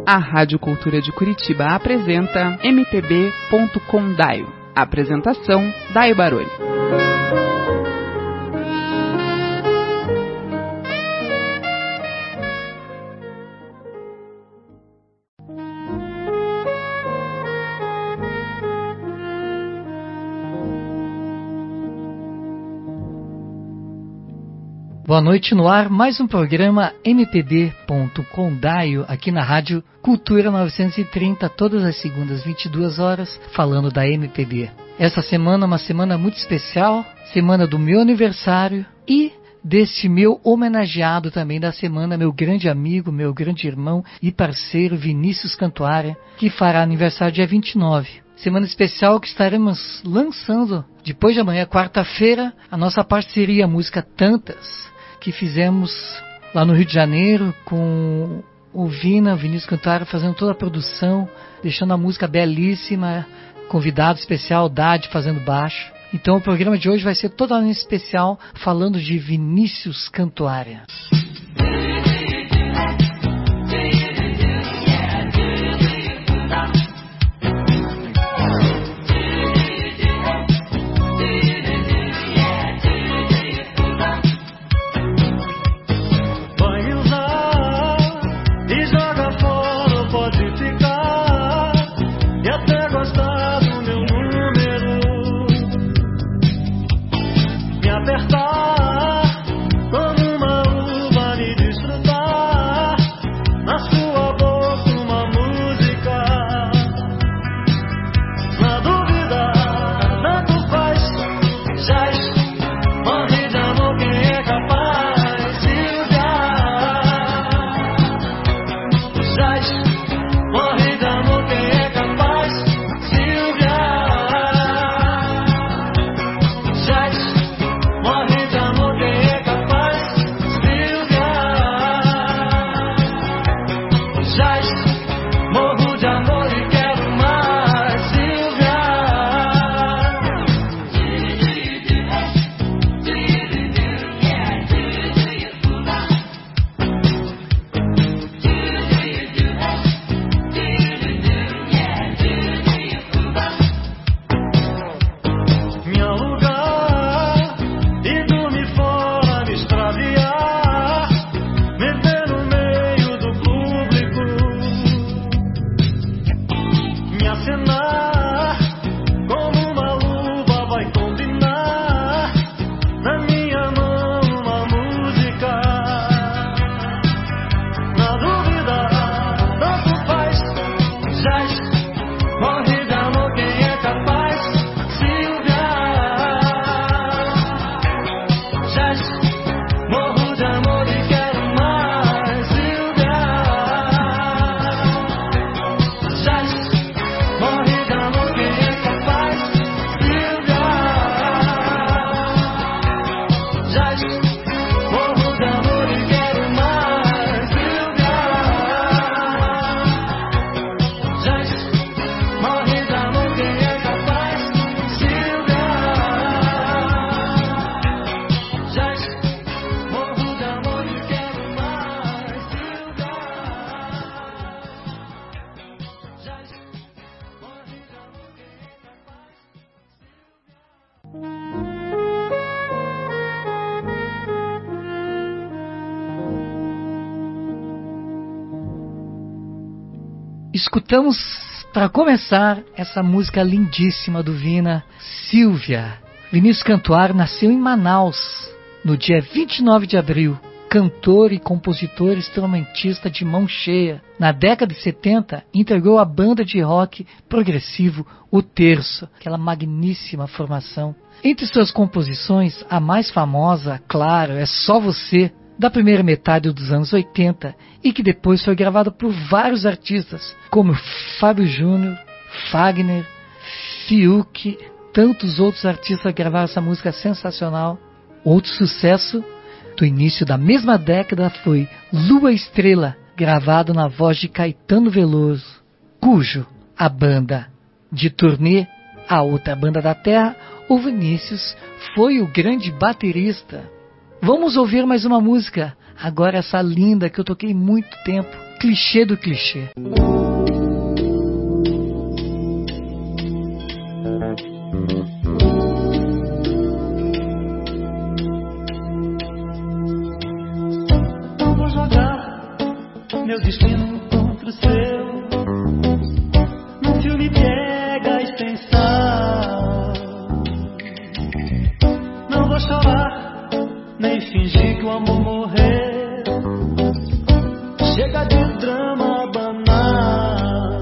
A Rádio Cultura de Curitiba apresenta MPB.com Daio. Apresentação, Daio Baroli. Boa noite, no ar, mais um programa MPB.com Daio, aqui na Rádio Cultura 930, todas as segundas 22 horas, falando da MPB. Essa semana é uma semana muito especial, semana do meu aniversário e deste meu homenageado também da semana, meu grande amigo, meu grande irmão e parceiro Vinícius Cantuária, que fará aniversário dia 29. Semana especial que estaremos lançando, depois de amanhã, quarta-feira, a nossa parceria Música Tantas, que fizemos lá no Rio de Janeiro com o Vinícius Cantuária fazendo toda a produção, deixando a música belíssima, convidado especial, Dade, fazendo baixo. Então o programa de hoje vai ser totalmente especial, falando de Vinícius Cantuária. Escutamos, para começar, essa música lindíssima do Vina, Silvia. Vinícius Cantuária nasceu em Manaus, no dia 29 de abril. Cantor e compositor instrumentista de mão cheia. Na década de 70, integrou a banda de rock progressivo O Terço, aquela magníssima formação. Entre suas composições, a mais famosa, claro, é Só Você, da primeira metade dos anos 80, e que depois foi gravada por vários artistas, como Fábio Júnior, Fagner, Fiuk, tantos outros artistas gravaram essa música sensacional. Outro sucesso do início da mesma década foi Lua Estrela, gravado na voz de Caetano Veloso, cujo a banda de turnê, a outra banda da terra, o Vinícius foi o grande baterista. Vamos ouvir mais uma música, agora essa linda que eu toquei muito tempo, Clichê do Clichê. Não vou jogar meu destino contra o seu, num filme piegas sem sal. Não vou chorar, nem fingir que o amor morreu. Chega de drama banal.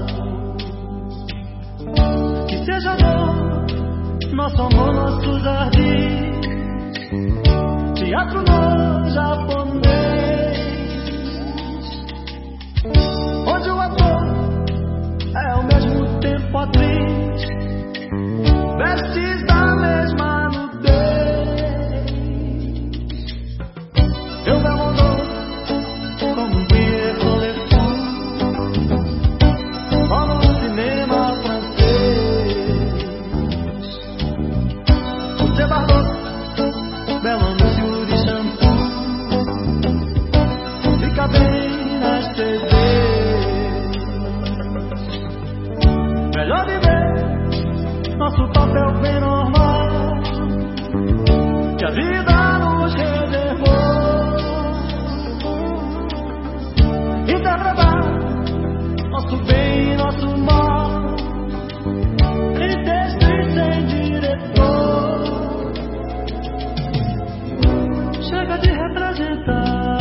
Que seja amor, nosso amor, nosso jardim, teatro no japonês, onde o ator é ao mesmo tempo atriz, vestes da mesma nudez. Eu me amor como um Pierre Colefou, só no cinema francês. Você Bardot, belo anúncio de shampoo, fica bem nas TVs. Melhor viver nosso papel bem normal, que a vida nos reservou. Interpretar nosso bem e nosso mal, em texto e sem diretor. Chega de representar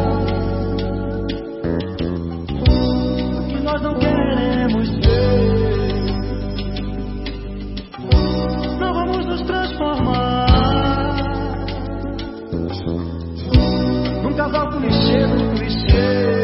o que nós não queremos ser. Não vamos nos transformar num casal clichê do clichê.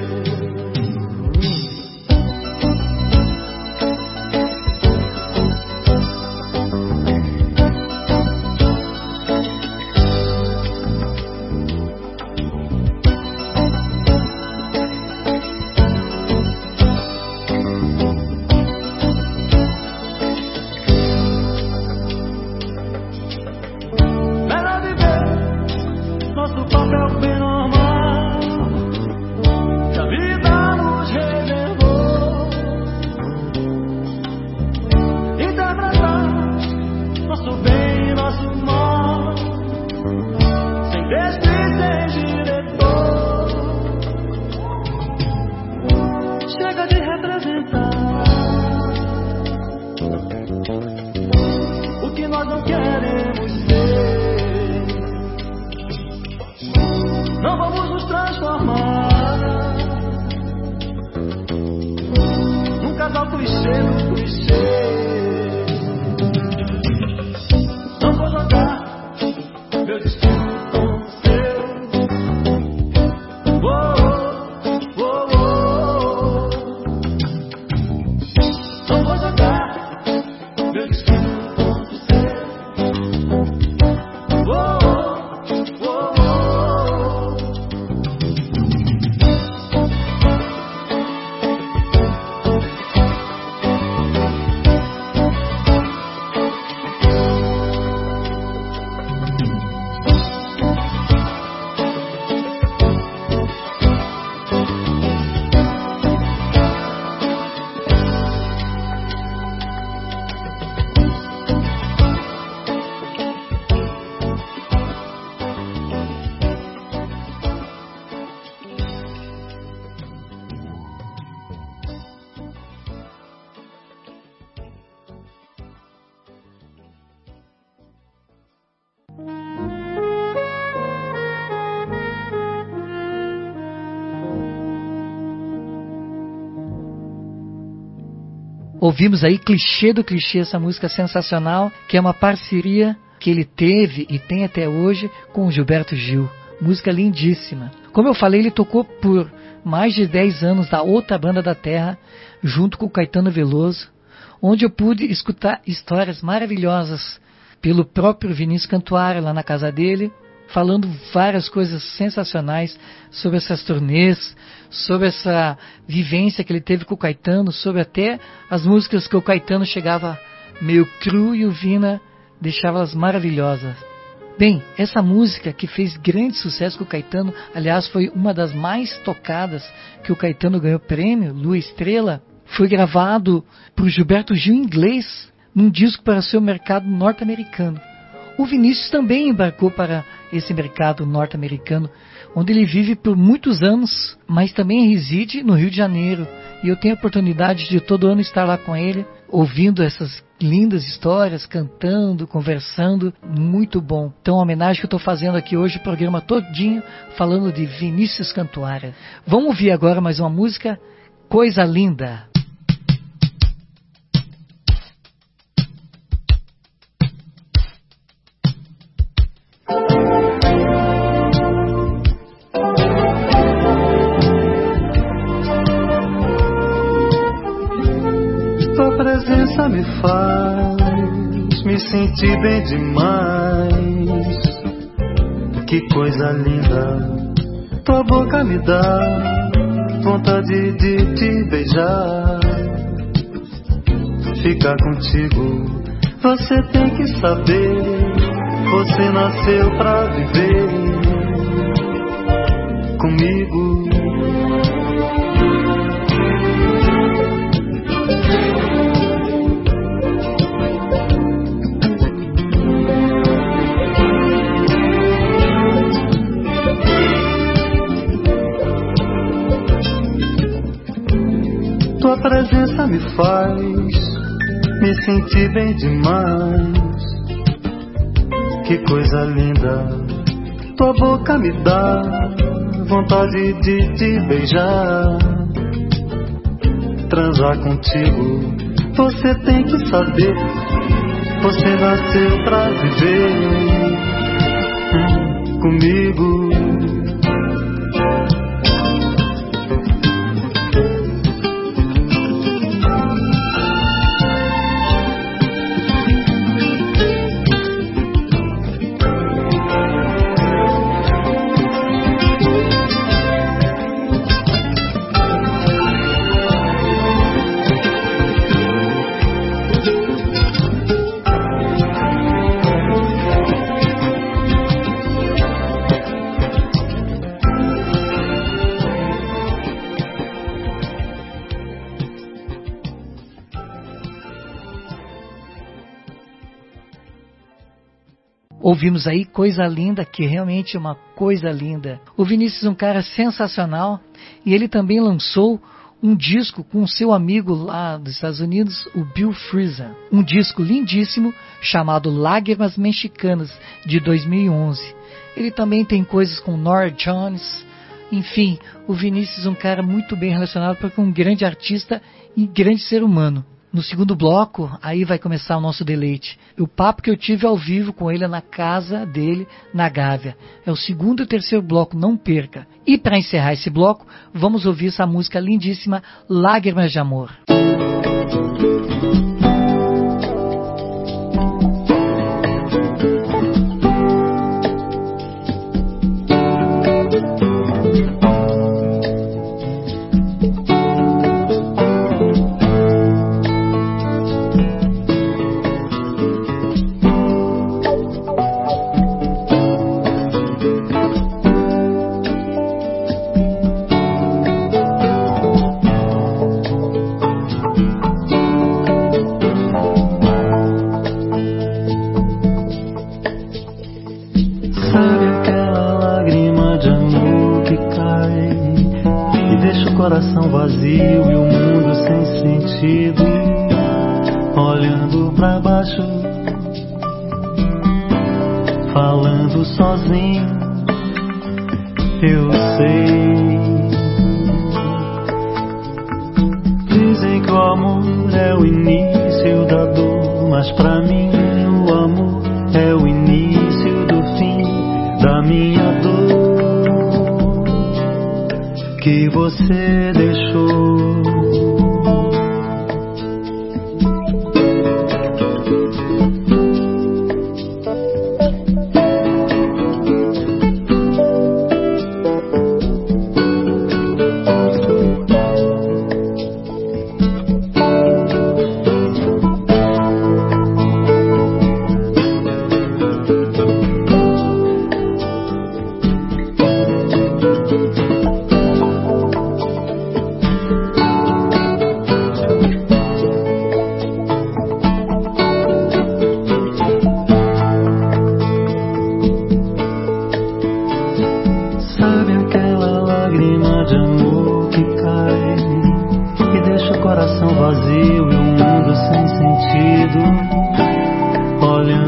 Ouvimos aí Clichê do Clichê, essa música sensacional, que é uma parceria que ele teve e tem até hoje com o Gilberto Gil. Música lindíssima. Como eu falei, ele tocou por mais de 10 anos da outra banda da terra, junto com o Caetano Veloso, onde eu pude escutar histórias maravilhosas pelo próprio Vinícius Cantuária lá na casa dele, falando várias coisas sensacionais sobre essas turnês, sobre essa vivência que ele teve com o Caetano, sobre até as músicas que o Caetano chegava meio cru e o Vina deixava elas maravilhosas. Bem, essa música que fez grande sucesso com o Caetano, aliás, foi uma das mais tocadas que o Caetano ganhou prêmio, Lua Estrela, foi gravado por Gilberto Gil em inglês, num disco para seu mercado norte-americano. O Vinícius também embarcou para esse mercado norte-americano, onde ele vive por muitos anos, mas também reside no Rio de Janeiro. E eu tenho a oportunidade de todo ano estar lá com ele, ouvindo essas lindas histórias, cantando, conversando, muito bom. Então, a homenagem que eu estou fazendo aqui hoje, o programa todinho, falando de Vinícius Cantuária. Vamos ouvir agora mais uma música, Coisa Linda. Tua presença me faz me sentir bem demais. Que coisa linda, tua boca me dá vontade de te beijar. Ficar contigo, você tem que saber, você nasceu pra viver comigo. Tua presença me faz me sentir bem demais. Que coisa linda, tua boca me dá vontade de te beijar. Transar contigo, você tem que saber, você nasceu pra viver comigo. Ouvimos aí Coisa Linda, que realmente é uma coisa linda. O Vinícius é um cara sensacional e ele também lançou um disco com o seu amigo lá dos Estados Unidos, o Bill Frisell. Um disco lindíssimo chamado Lágrimas Mexicanas, de 2011. Ele também tem coisas com Norah Jones. Enfim, o Vinícius é um cara muito bem relacionado porque é um grande artista e grande ser humano. No segundo bloco, aí vai começar o nosso deleite. O papo que eu tive ao vivo com ele na casa dele, na Gávea. É o segundo e terceiro bloco, não perca. E para encerrar esse bloco, vamos ouvir essa música lindíssima, Lágrimas de Amor. Coração vazio e o mundo sem sentido, olhando pra baixo, falando sozinho. Eu sei, dizem que o amor é o início da dor, mas pra mim o amor é o início do fim da minha dor que você deixou.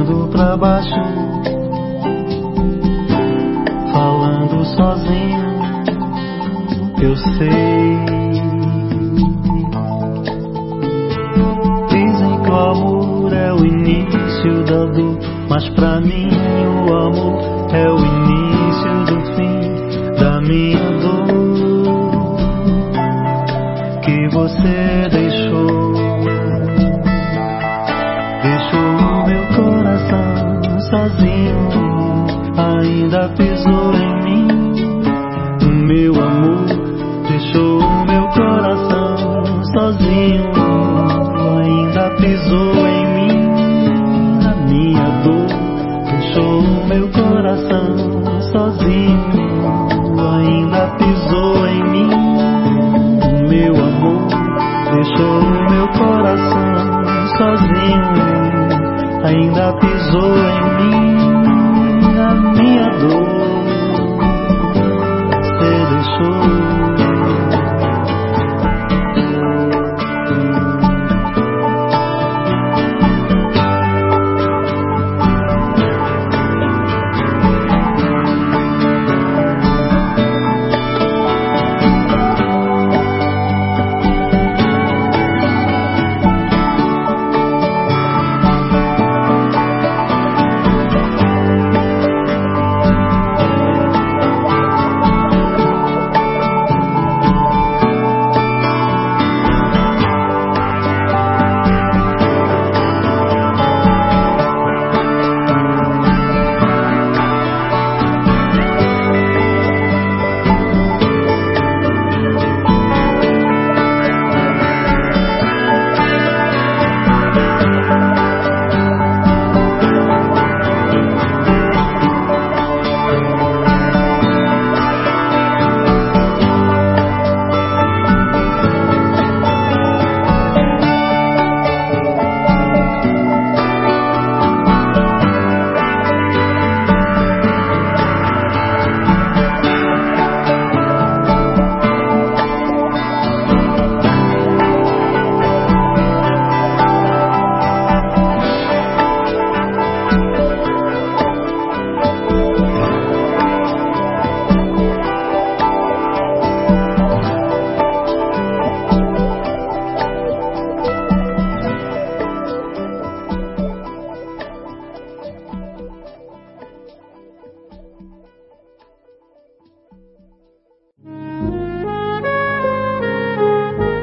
olhando pra baixo, falando sozinho, eu sei. Dizem que o amor é o início da dor, mas pra mim o amor é o início do fim da minha dor. Que você deixou o meu coração sozinho, ainda pisou em mim. O meu amor deixou o meu coração sozinho, ainda pisou em mim. A minha dor deixou o meu coração sozinho, ainda pisou em mim. O meu amor deixou o meu coração sozinho, ainda pisou em mim. A minha dor você deixou.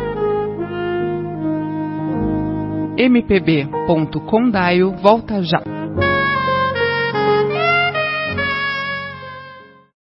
MPB.com.br volta já.